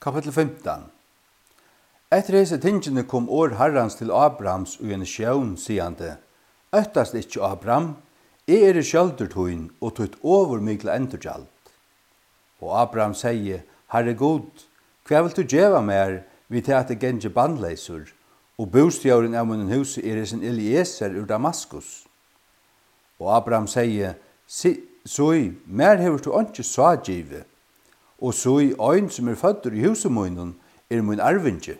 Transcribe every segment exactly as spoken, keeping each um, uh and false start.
Kapitel femton. Etter hese tingene kom år Herrans til Abrahams og en sjøen, sigande, «Øttast ikkje Abraham, jeg er i skjøldertøyen og tøyt over mykla endurgjalt.» Og Abraham sier, «Herre god, hva vil du djeva mer vid til at det genge bandleisur, og bostjøren av munnen hus er i sin Eliezer ur Damaskus?» Og Abraham sier, «Soi, mer hever du ikke sagive, og så i øyn som er fødder i husemunnen er min arvinge.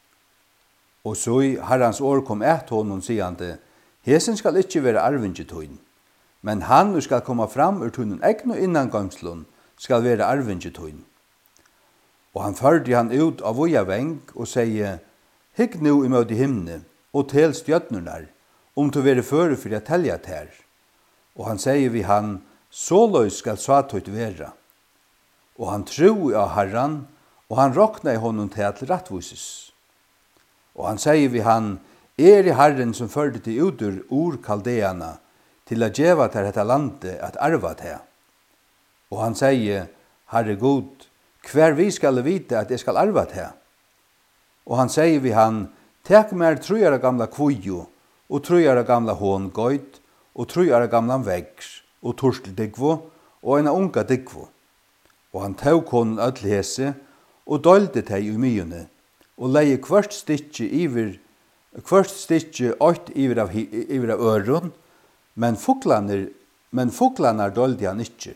Og så i Herrans år kom et honom sigande, hesen skal ikke være arvinge tøyn, men han som skal komme fram ur tunnen egn og innangangslun skal være arvinge tøyn. Og han førde han ut av voja veng og sier, hikk nu imot i himne, og tel stjøtnernar, om du være føre for jeg telja ter. Og han sier vi han, såløys skal satøyt være. Og han tro av Herren, og han råkna i honom til at rettvises. Og han sier vi han, er i Herren som førde til utur ur kaldeana, til å djeva til dette landet at arva til. Og han sier, Herre god, hver vi skal vite at jeg skal arva til. Og han sier vi han, tek mer trojare gamla kvojo, og trojare gamla hångøyd, og trojare gamla veggs, og torsteldigvo, og en unga digvo. Og han tog honom ødel hese, og dølde teg i myene, og leie hvert stikje iver, hvert stikje ått iver av, iver av øron, men fuklaner, men fuklaner dølde han ikkje.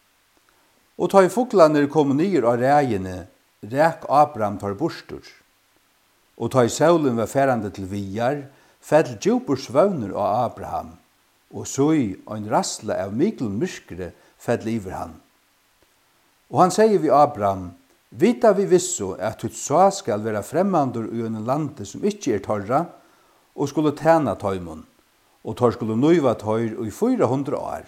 Og ta i fuklaner kom nyer av reiene, rek Abraham tar bostur. Og ta i saulen var ferande til viar, fell djupur svøvner av Abraham, og så i en rassle av mikkel myskre fell iver han. Og han sier vi Abraham, vita vi visso at du så skal være fremmandur i en lande som ikke er torra, og skulle tjena tøymon, og tor skulle nøyva tøyr i fyra hundra år.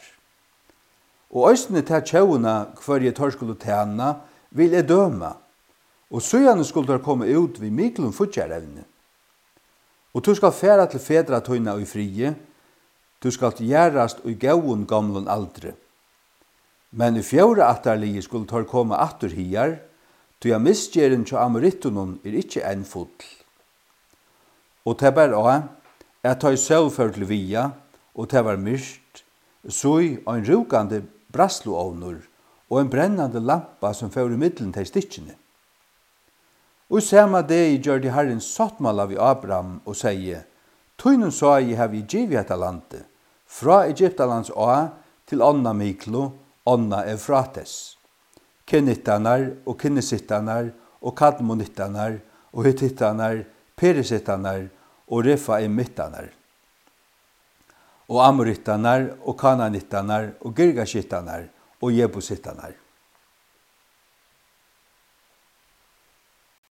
Og østene til tjauna hver jeg tor skulle tjena, vil jeg døma, og søgjane skulle tor komme ut vid miklum futjarevne. Og du skal færa til fedra tøyna i frie, du skal gjerast i gauun gamlun aldre. Men i fjore atterlige skulle tar komme atter hier, til jeg misgjeren til amorittunen er ikke en fotl. Og det bare også, jeg tar selv for til via, og det var myrst, så i en rukande brasloovner, og en brennande lampa som fører i middelen til stikkene. Og samme det gjør de herren sattmal av Abraham og sier, «Tøynen sa jeg har vi givet etter landet, fra Egyptalands å til Anna Miklo, Anna Efrates, Kenitanar og Kinesitanar og Kadmonitanar og Hittitanar, Perisitanar og Refaimitanar, og Amoritanar og Kananitanar og Girgashitanar og Jebusitanar.